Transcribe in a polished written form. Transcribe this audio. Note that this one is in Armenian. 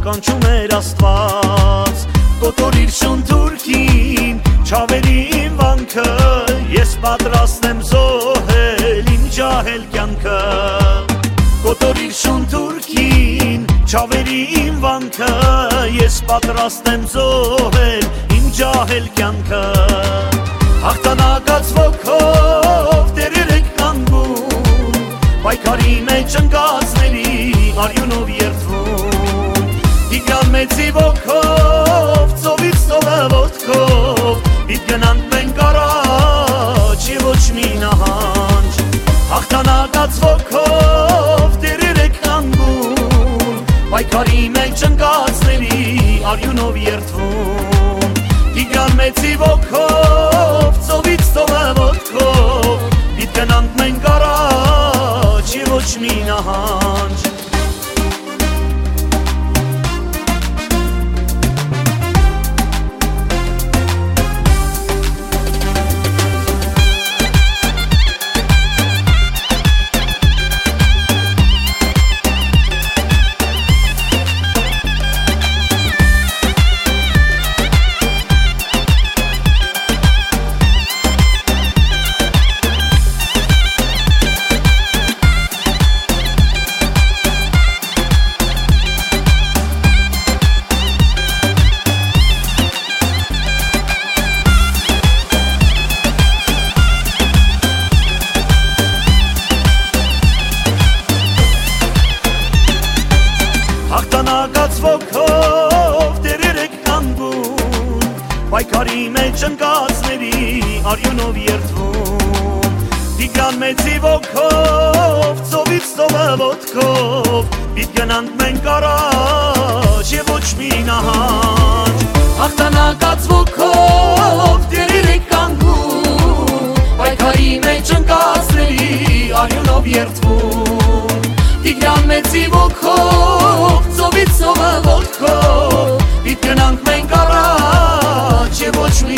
կանչում էր Աստված։ Կոտորիր շուն թուրքին, չավերի իմ վանքը, ես պատրաստ եմ զոհել իմ ջահել կյանքը։ Կոտորիր շուն թուրքին, չավերի իմ վանքը, ես պատրաստ եմ զոհել իմ ջահել կյանքը։ Հաղթանակած ոգով դերեր եք կանգում, պայքարի մեջ ընկածների արյունով երդվում։ Տիգրան մեծի ոգով, ծովից ծովը ոտքով, պիտի գնանք մենք առաջ և ոչ մի նահանջ։ Հաղթանակած ոգով դերեր եք կանգում, պայքարի մեջ ընկածների արյունով երդվում։ Տիգրան մեծի ոգով, ծովից ծովը ոտքով, պիտի գնանք մենք առաջ և ոչ մի նահանջ։ Հաղթանակած ոգով դերեր եք կանգում, պայքարի մեջ ընկածների արյունով երդվում։ Տիգրան մեծի ոգով, ծովից ծովը ոտքով, պիտի գնանք մենք առաջ և ոչ մի նահանջ։ Հաղթանակած ոգով դերեր եք կանգում, պայքարի մեջ ընկածների արյունով երդվում։ Տիգրան մեծի ոգով, ծովից ծովը ոտքով, պիտի գնանք մենք առաջ և ոչ մի